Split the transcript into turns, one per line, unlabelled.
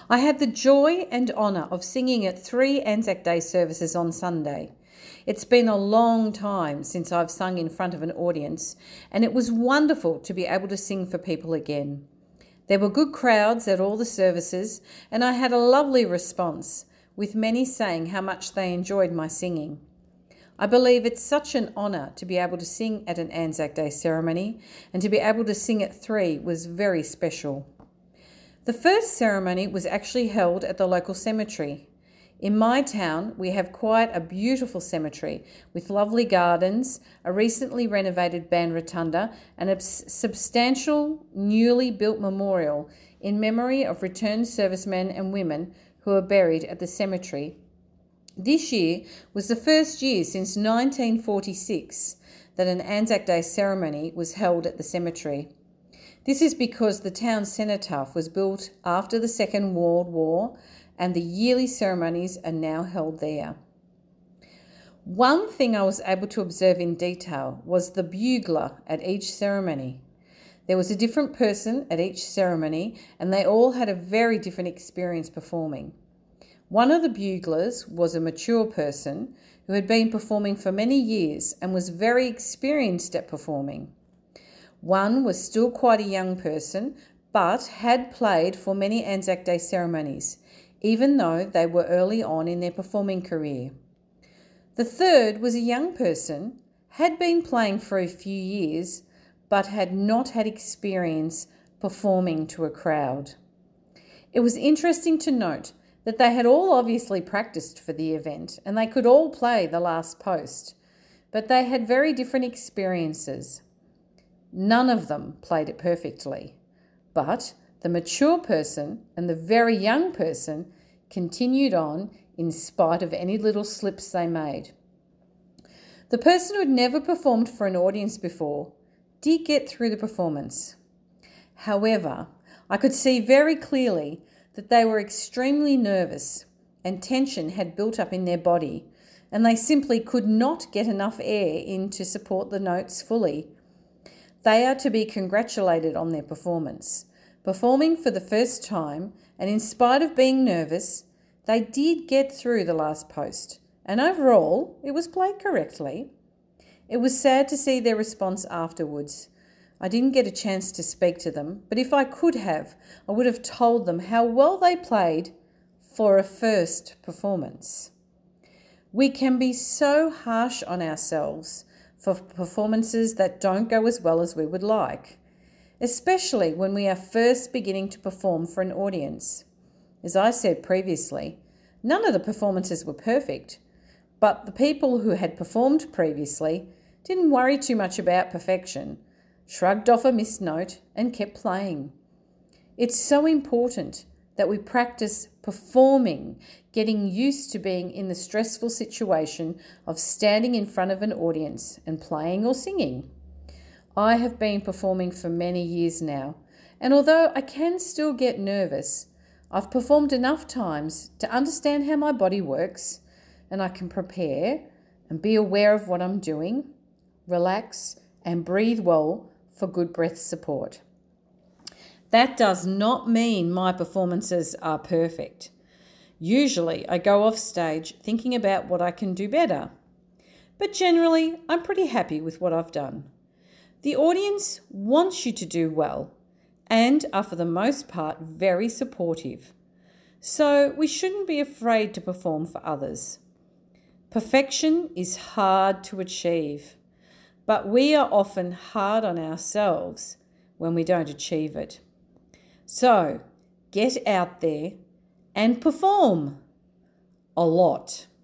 I had the joy and honour of singing at 3 Anzac Day services on Sunday. It's been a long time since I've sung in front of an audience, and it was wonderful to be able to sing for people again. There were good crowds at all the services, and I had a lovely response, with many saying how much they enjoyed my singing. I believe it's such an honour to be able to sing at an Anzac Day ceremony, and to be able to sing at 3 was very special. The first ceremony was actually held at the local cemetery. In my town, we have quite a beautiful cemetery with lovely gardens, a recently renovated band rotunda, and a substantial newly built memorial in memory of returned servicemen and women who are buried at the cemetery. This year was the first year since 1946 that an Anzac Day ceremony was held at the cemetery. This is because the town cenotaph was built after the Second World War, and the yearly ceremonies are now held there. One thing I was able to observe in detail was the bugler at each ceremony. There was a different person at each ceremony, and they all had a very different experience performing. One of the buglers was a mature person who had been performing for many years and was very experienced at performing. One was still quite a young person, but had played for many Anzac Day ceremonies, even though they were early on in their performing career. The third was a young person, had been playing for a few years, but had not had experience performing to a crowd. It was interesting to note that they had all obviously practiced for the event, and they could all play the last post, but they had very different experiences. None of them played it perfectly, but the mature person and the very young person continued on in spite of any little slips they made. The person who had never performed for an audience before did get through the performance. However, I could see very clearly that they were extremely nervous and tension had built up in their body, and they simply could not get enough air in to support the notes fully. They are to be congratulated on their performance. Performing for the first time, and in spite of being nervous, they did get through the last post, and overall it was played correctly. It was sad to see their response afterwards. I didn't get a chance to speak to them, but if I could have, I would have told them how well they played for a first performance. We can be so harsh on ourselves for performances that don't go as well as we would like, especially when we are first beginning to perform for an audience. As I said previously, none of the performances were perfect, but the people who had performed previously didn't worry too much about perfection, shrugged off a missed note and kept playing. It's so important that we practice performing, getting used to being in the stressful situation of standing in front of an audience and playing or singing. I have been performing for many years now, and although I can still get nervous, I've performed enough times to understand how my body works, and I can prepare and be aware of what I'm doing, relax and breathe well for good breath support. That does not mean my performances are perfect. Usually I go off stage thinking about what I can do better, but generally I'm pretty happy with what I've done. The audience wants you to do well and are for the most part very supportive, so we shouldn't be afraid to perform for others. Perfection is hard to achieve, but we are often hard on ourselves when we don't achieve it. So, get out there and perform a lot.